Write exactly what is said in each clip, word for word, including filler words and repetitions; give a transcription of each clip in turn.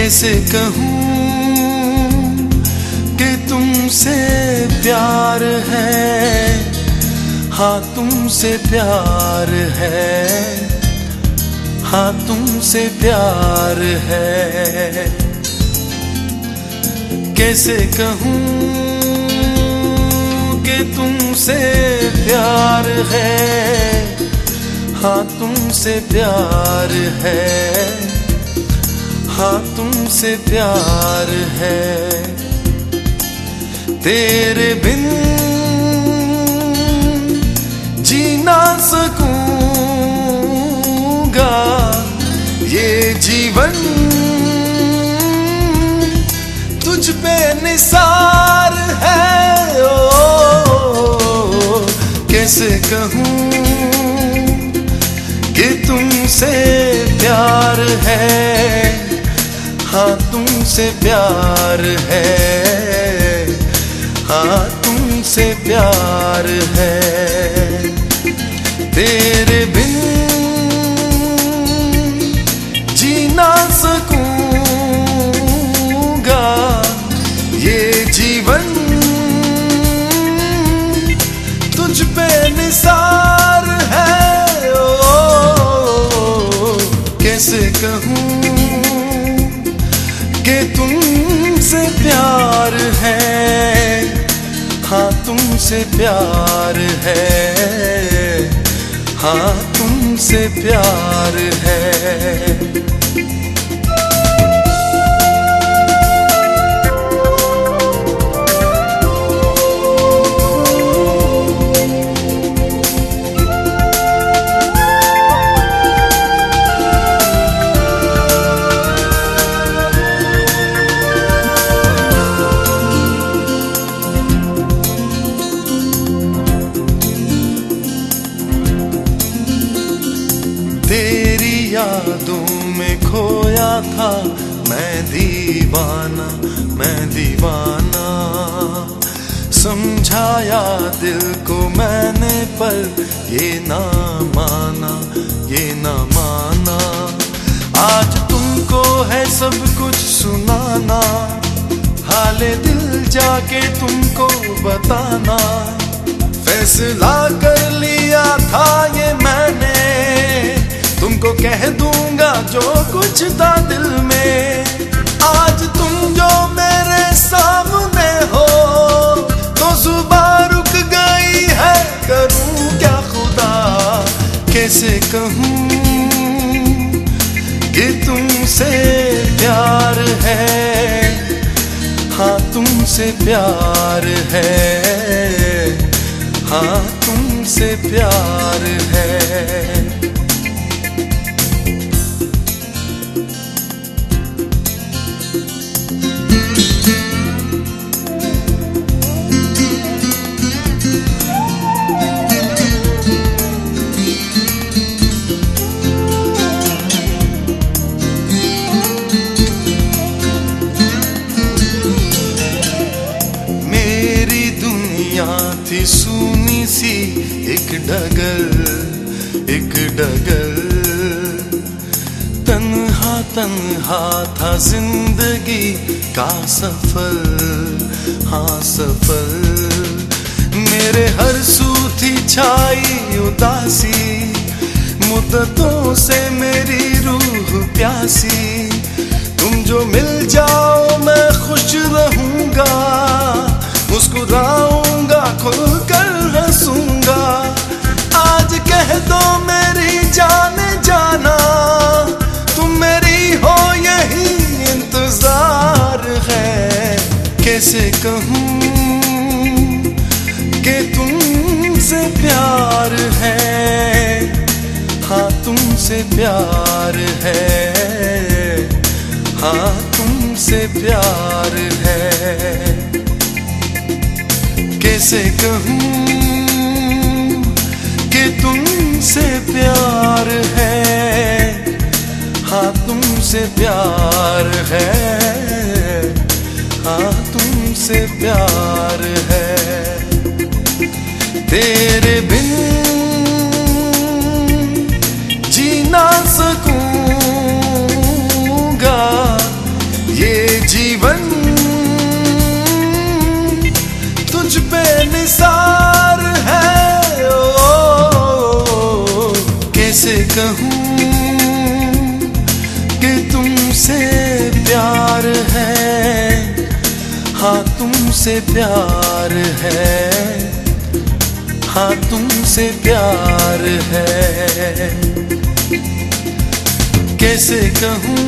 कैसे कहूँ कि तुमसे प्यार है, हाँ तुमसे प्यार है, हाँ तुमसे प्यार है। कैसे कहूँ कि तुमसे प्यार है, हाँ तुमसे प्यार है, हाँ तुमसे प्यार है। तेरे बिन जी ना सकूंगा, ये जीवन तुझ पे निसार है। ओ, कैसे कहूँ कि तुमसे प्यार है, हाँ तुमसे प्यार है, हाँ तुमसे प्यार है। तेरे बिन जी ना सकूंगा, ये जीवन तुझ पे निसार है। ओ, कैसे कहूँ कि तुमसे प्यार है, हाँ तुमसे प्यार है, हाँ तुमसे प्यार है। तेरी यादों में खोया था मैं दीवाना, मैं दीवाना। समझाया दिल को मैंने पर ये ना माना, ये ना माना। आज तुमको है सब कुछ सुनाना, हाले दिल जाके तुमको बताना। फैसला कर लिया था ये मैंने, तुमको कह दूंगा जो कुछ था दिल में। आज तुम जो मेरे सामने हो तो जुबान रुक गई है, करूं क्या खुदा। कैसे कहूं कि तुमसे प्यार है, हाँ तुमसे प्यार है, हाँ तुमसे प्यार है। थी सुनी सी एक डगर, एक डगर। तन्हा तन्हा था जिंदगी का सफर, हाँ सफर। मेरे हर सू थी छाई उदासी, मुद्दतों से मेरी रूह प्यासी। तुम जो मिल जाओ मैं खुश रहूंगा, मुस्कुराऊंगा खुलकर हंसूंगा। आज कह दो मेरी जाने जाना, तुम मेरी हो यही इंतजार है। कैसे कहूँ कि तुमसे प्यार है, हाँ तुमसे प्यार है, हाँ तुमसे प्यार है। कैसे कहूँ कि तुमसे प्यार है, हाँ तुमसे प्यार है, हाँ तुमसे प्यार है। तेरे बिन जी ना सकूंगा, कहूँ कि तुमसे प्यार है, हाँ तुमसे प्यार है, हाँ तुमसे प्यार है। कैसे कहूँ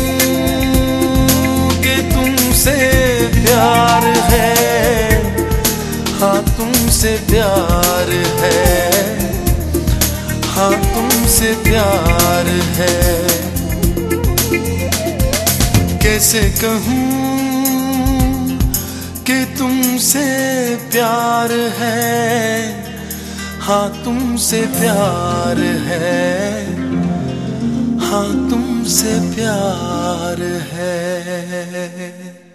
कि तुमसे प्यार है, हाँ तुमसे प्यार है, हाँ तुमसे प्यार है। कैसे कहूँ कि तुमसे प्यार है, हाँ तुमसे प्यार है, हाँ तुमसे प्यार है।